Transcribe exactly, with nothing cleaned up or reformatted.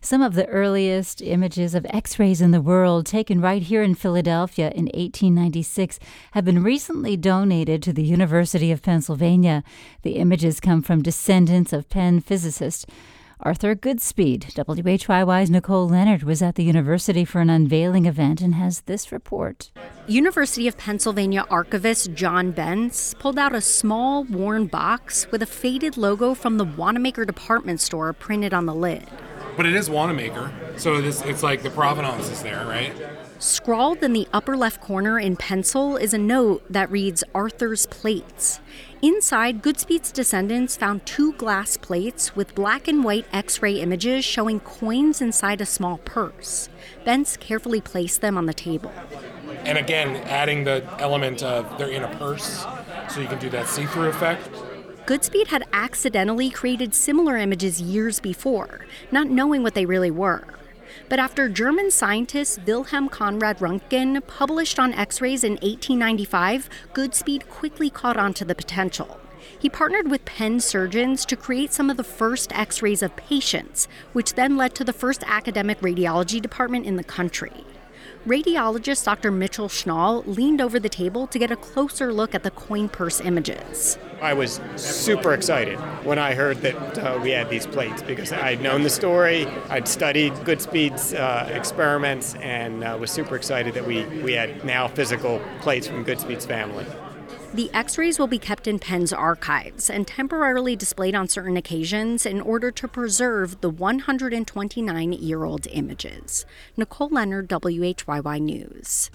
Some of the earliest images of X-rays in the world, taken right here in Philadelphia in eighteen ninety-six, have been recently donated to the University of Pennsylvania. The images come from descendants of Penn physicist Arthur Goodspeed. W H Y Y's Nicole Leonard was at the university for an unveiling event and has this report. University of Pennsylvania archivist John Bentz pulled out a small, worn box with a faded logo from the Wanamaker department store printed on the lid. But it is Wanamaker, so this, it's like the provenance is there, right? Scrawled in the upper left corner in pencil is a note that reads Arthur's Plates. Inside, Goodspeed's descendants found two glass plates with black and white X-ray images showing coins inside a small purse. Bentz carefully placed them on the table. And again, adding the element of they're in a purse, so you can do that see-through effect. Goodspeed had accidentally created similar images years before, not knowing what they really were. But after German scientist Wilhelm Conrad Röntgen published on X-rays in eighteen ninety-five, Goodspeed quickly caught on to the potential. He partnered with Penn surgeons to create some of the first X-rays of patients, which then led to the first academic radiology department in the country. Radiologist Doctor Mitchell Schnall leaned over the table to get a closer look at the coin purse images. I was super excited when I heard that uh, we had these plates because I'd known the story, I'd studied Goodspeed's uh, experiments, and uh, was super excited that we, we had now physical plates from Goodspeed's family. The X-rays will be kept in Penn's archives and temporarily displayed on certain occasions in order to preserve the one hundred twenty-nine-year-old images. Nicole Leonard, W H Y Y News.